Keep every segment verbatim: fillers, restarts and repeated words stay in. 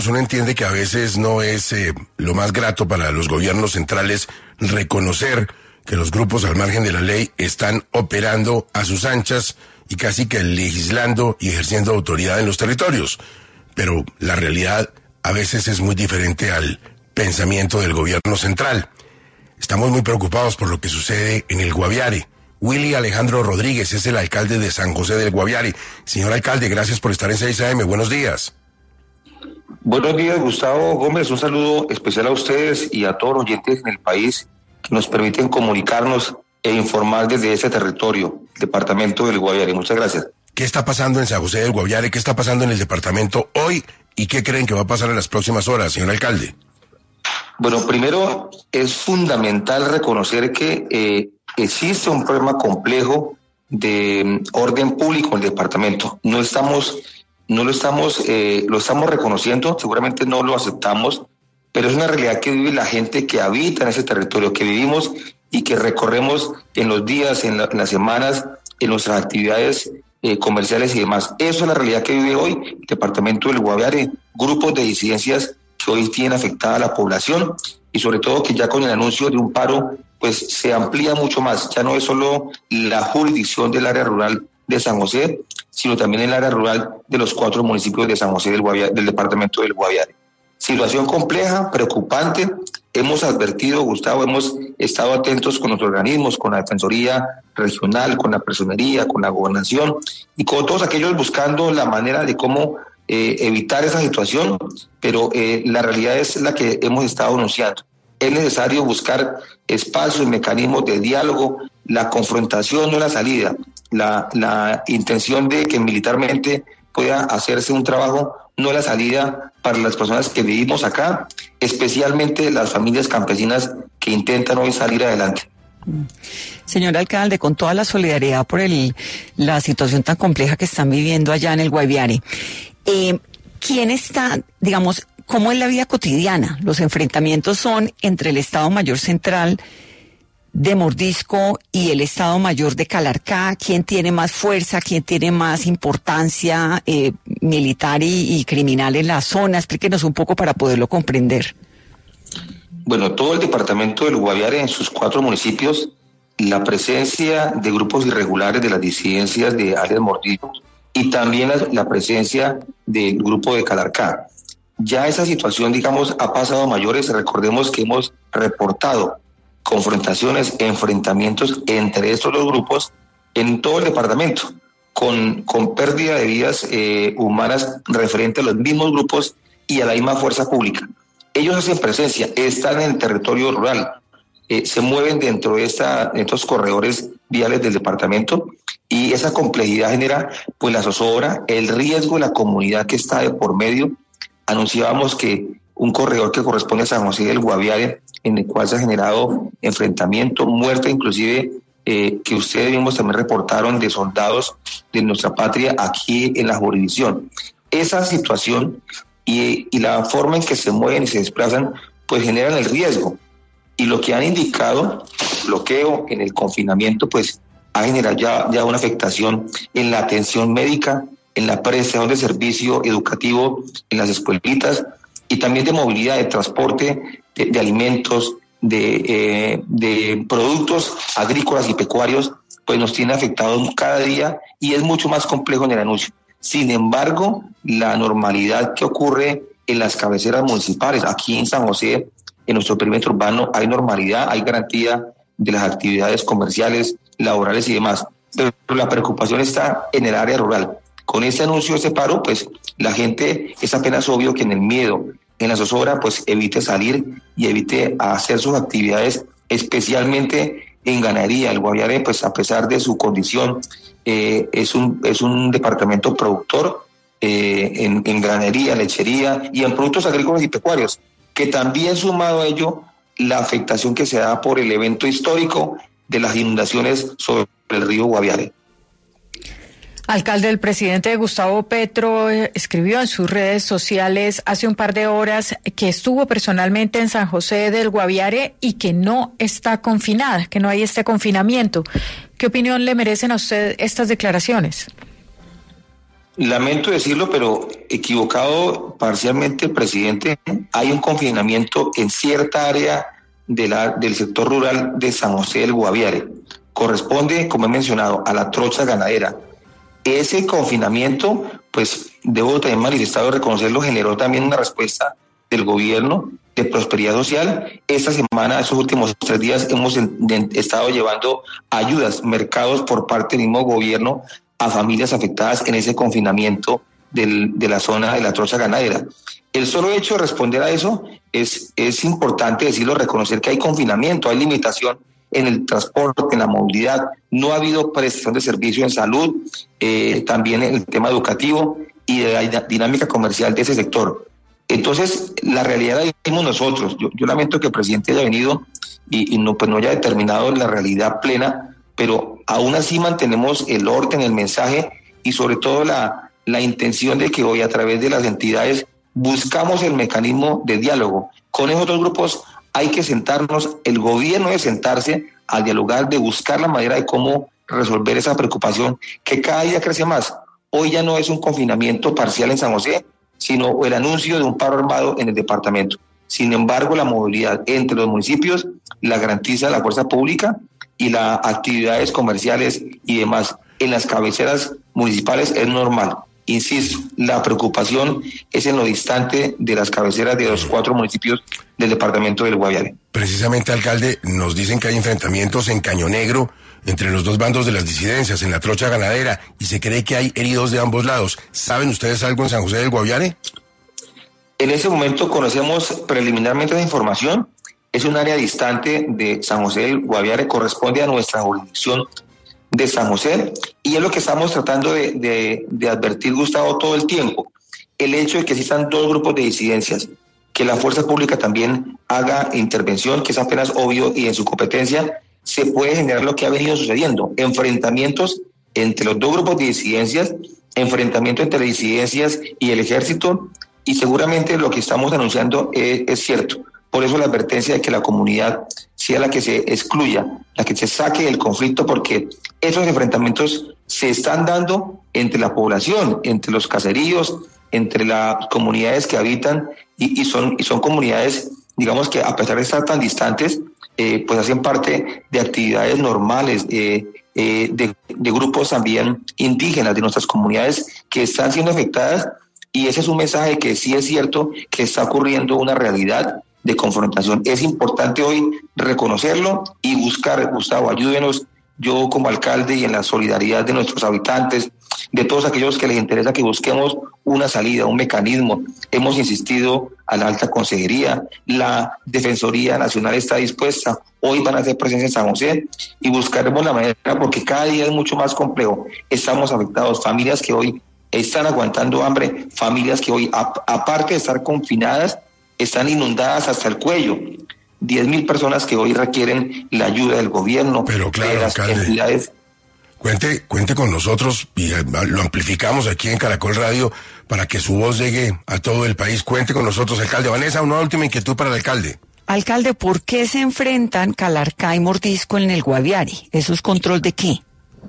Uno entiende que a veces no es eh, lo más grato para los gobiernos centrales reconocer que los grupos al margen de la ley están operando a sus anchas y casi que legislando y ejerciendo autoridad en los territorios. Pero la realidad a veces es muy diferente al pensamiento del gobierno central. Estamos muy preocupados por lo que sucede en el Guaviare. Willy Alejandro Rodríguez es el alcalde de San José del Guaviare. Señor alcalde, gracias por estar en seis A M. Buenos días. Buenos días, Gustavo Gómez. Un saludo especial a ustedes y a todos los oyentes en el país que nos permiten comunicarnos e informar desde ese territorio, el departamento del Guaviare. Muchas gracias. ¿Qué está pasando en San José del Guaviare? ¿Qué está pasando en el departamento hoy? ¿Y qué creen que va a pasar en las próximas horas, señor alcalde? Bueno, primero es fundamental reconocer que eh, existe un problema complejo de orden público en el departamento. No estamos... No lo estamos, eh, lo estamos reconociendo, seguramente no lo aceptamos, pero es una realidad que vive la gente que habita en ese territorio, que vivimos y que recorremos en los días, en, la, en las semanas, en nuestras actividades eh, comerciales y demás. Eso es la realidad que vive hoy el departamento del Guaviare, grupos de disidencias que hoy tienen afectada a la población y sobre todo que ya con el anuncio de un paro, pues se amplía mucho más. Ya no es solo la jurisdicción del área rural de San José, sino también el área rural de los cuatro municipios de San José del Guaviare, del departamento del Guaviare. Situación compleja, preocupante. Hemos advertido, Gustavo, hemos estado atentos con los organismos, con la Defensoría Regional, con la Personería, con la Gobernación y con todos aquellos buscando la manera de cómo eh, evitar esa situación, pero eh, la realidad es la que hemos estado anunciando. Es necesario buscar espacios, mecanismos de diálogo, la confrontación, no la salida. La, la intención de que militarmente pueda hacerse un trabajo, no la salida para las personas que vivimos acá, especialmente las familias campesinas que intentan hoy salir adelante. Señor alcalde, con toda la solidaridad por el, la situación tan compleja que están viviendo allá en el Guaviare, eh, ¿quién está, digamos, cómo es la vida cotidiana? Los enfrentamientos son entre el Estado Mayor Central de Mordisco y el Estado Mayor de Calarcá. ¿Quién tiene más fuerza? ¿Quién tiene más importancia eh, militar y, y criminal en la zona? Explíquenos un poco para poderlo comprender. Bueno, todo el departamento del Guaviare, en sus cuatro municipios, la presencia de grupos irregulares de las disidencias de alias Mordisco y también la, la presencia del grupo de Calarcá. Ya esa situación, digamos, ha pasado a mayores. Recordemos que hemos reportado confrontaciones, enfrentamientos entre estos dos grupos en todo el departamento, con, con pérdida de vidas eh, humanas referente a los mismos grupos y a la misma fuerza pública. Ellos hacen presencia, están en el territorio rural, eh, se mueven dentro de, esta, de estos corredores viales del departamento y esa complejidad genera pues la zozobra, el riesgo de la comunidad que está de por medio. Anunciábamos que un corredor que corresponde a San José del Guaviare, en el cual se ha generado enfrentamiento, muerte, inclusive eh, que ustedes mismos también reportaron de soldados de nuestra patria aquí en la jurisdicción. Esa situación y, y la forma en que se mueven y se desplazan, pues generan el riesgo. Y lo que han indicado, bloqueo en el confinamiento, pues ha generado ya, ya una afectación en la atención médica, en la prestación de servicio educativo en las escuelitas, y también de movilidad, de transporte, de, de alimentos, de, eh, de productos agrícolas y pecuarios, pues nos tiene afectados cada día y es mucho más complejo en el anuncio. Sin embargo, la normalidad que ocurre en las cabeceras municipales, aquí en San José, en nuestro perímetro urbano, hay normalidad, hay garantía de las actividades comerciales, laborales y demás. Pero la preocupación está en el área rural. Con este anuncio, este paro, pues la gente es apenas obvio que en el miedo, en la zozobra, pues evite salir y evite hacer sus actividades, especialmente en ganadería. El Guaviare, pues a pesar de su condición, eh, es un es un departamento productor eh, en, en ganadería, lechería y en productos agrícolas y pecuarios, que también sumado a ello, la afectación que se da por el evento histórico de las inundaciones sobre el río Guaviare. Alcalde, el presidente Gustavo Petro escribió en sus redes sociales hace un par de horas que estuvo personalmente en San José del Guaviare y que no está confinada, que no hay este confinamiento. ¿Qué opinión le merecen a usted estas declaraciones? Lamento decirlo, pero equivocado parcialmente el presidente. Hay un confinamiento en cierta área de la, del sector rural de San José del Guaviare. Corresponde, como he mencionado, a la trocha ganadera. Ese confinamiento, pues debo también manifestar y reconocerlo, generó también una respuesta del gobierno de prosperidad social. Esta semana, estos últimos tres días, hemos en, de, estado llevando ayudas, mercados por parte del mismo gobierno a familias afectadas en ese confinamiento del, de la zona de la trocha ganadera. El solo hecho de responder a eso es, es importante decirlo, reconocer que hay confinamiento, hay limitación en el transporte, en la movilidad, no ha habido prestación de servicio en salud, eh, también en el tema educativo y de la dinámica comercial de ese sector. Entonces, la realidad la vivimos nosotros. Yo, yo lamento que el presidente haya venido y, y no, pues no haya determinado la realidad plena, pero aún así mantenemos el orden, el mensaje y sobre todo la, la intención de que hoy a través de las entidades buscamos el mecanismo de diálogo. Con esos otros grupos hay que sentarnos, el gobierno debe sentarse a dialogar, de buscar la manera de cómo resolver esa preocupación que cada día crece más. Hoy ya no es un confinamiento parcial en San José, sino el anuncio de un paro armado en el departamento. Sin embargo, la movilidad entre los municipios la garantiza la fuerza pública y las actividades comerciales y demás en las cabeceras municipales es normal. Insisto, la preocupación es en lo distante de las cabeceras de los cuatro municipios del departamento del Guaviare. Precisamente, alcalde, nos dicen que hay enfrentamientos en Caño Negro entre los dos bandos de las disidencias, en la trocha ganadera, y se cree que hay heridos de ambos lados. ¿Saben ustedes algo en San José del Guaviare? En ese momento conocemos preliminarmente la información. Es un área distante de San José del Guaviare, corresponde a nuestra jurisdicción de San José, y es lo que estamos tratando de, de, de advertir, Gustavo, todo el tiempo. El hecho de que existan dos grupos de disidencias, que la fuerza pública también haga intervención, que es apenas obvio y en su competencia, se puede generar lo que ha venido sucediendo, enfrentamientos entre los dos grupos de disidencias, enfrentamiento entre disidencias y el ejército, y seguramente lo que estamos anunciando es, es cierto. Por eso la advertencia de que la comunidad sea la que se excluya, la que se saque del conflicto, porque esos enfrentamientos se están dando entre la población, entre los caseríos, entre las comunidades que habitan, y, y, son, y son comunidades, digamos, que a pesar de estar tan distantes, eh, pues hacen parte de actividades normales, eh, eh, de, de grupos también indígenas de nuestras comunidades que están siendo afectadas, y ese es un mensaje que sí es cierto que está ocurriendo una realidad de confrontación. Es importante hoy reconocerlo y buscar, Gustavo, ayúdenos, yo como alcalde y en la solidaridad de nuestros habitantes, de todos aquellos que les interesa que busquemos una salida, un mecanismo. Hemos insistido a la alta consejería, la Defensoría Nacional está dispuesta, hoy van a hacer presencia en San José y buscaremos la manera, porque cada día es mucho más complejo. Estamos afectados, familias que hoy están aguantando hambre, familias que hoy, a, aparte de estar confinadas, están inundadas hasta el cuello. Diez mil personas que hoy requieren la ayuda del gobierno, pero claro, de las alcalde, entidades. Cuente, cuente con nosotros y lo amplificamos aquí en Caracol Radio para que su voz llegue a todo el país. Cuente con nosotros, alcalde. Vanessa, una última inquietud para el alcalde. Alcalde, ¿por qué se enfrentan Calarcá y Mordisco en el Guaviare? ¿Eso es control de qué?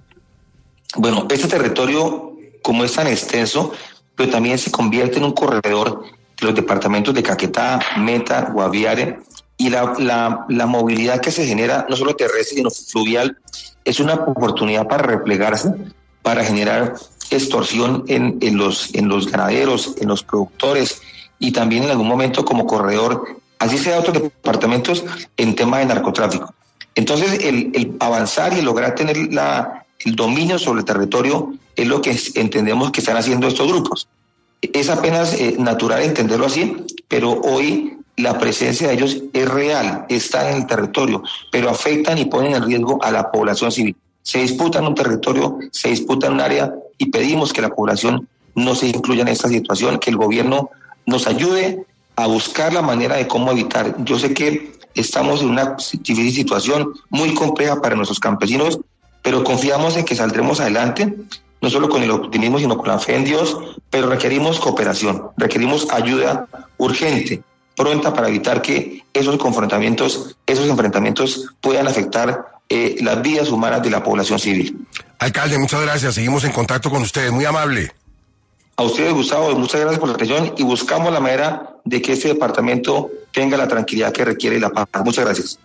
Bueno, este territorio, como es tan extenso, pero también se convierte en un corredor de los departamentos de Caquetá, Meta, Guaviare, y la, la, la movilidad que se genera, no solo terrestre, sino fluvial, es una oportunidad para replegarse, para generar extorsión en, en, los, en los ganaderos, en los productores, y también en algún momento como corredor, así sea otros departamentos, en tema de narcotráfico. Entonces, el, el avanzar y lograr tener la, el dominio sobre el territorio es lo que entendemos que están haciendo estos grupos. Es apenas eh, natural entenderlo así, pero hoy la presencia de ellos es real, están en el territorio, pero afectan y ponen en riesgo a la población civil. Se disputan un territorio, se disputan un área, y pedimos que la población no se incluya en esta situación, que el gobierno nos ayude a buscar la manera de cómo evitar. Yo sé que estamos en una difícil situación muy compleja para nuestros campesinos, pero confiamos en que saldremos adelante, no solo con el optimismo, sino con la fe en Dios, pero requerimos cooperación, requerimos ayuda urgente, pronta, para evitar que esos confrontamientos, esos enfrentamientos puedan afectar eh, las vidas humanas de la población civil. Alcalde, muchas gracias. Seguimos en contacto con ustedes. Muy amable. A ustedes, Gustavo, muchas gracias por la atención y buscamos la manera de que este departamento tenga la tranquilidad que requiere y la paz. Muchas gracias.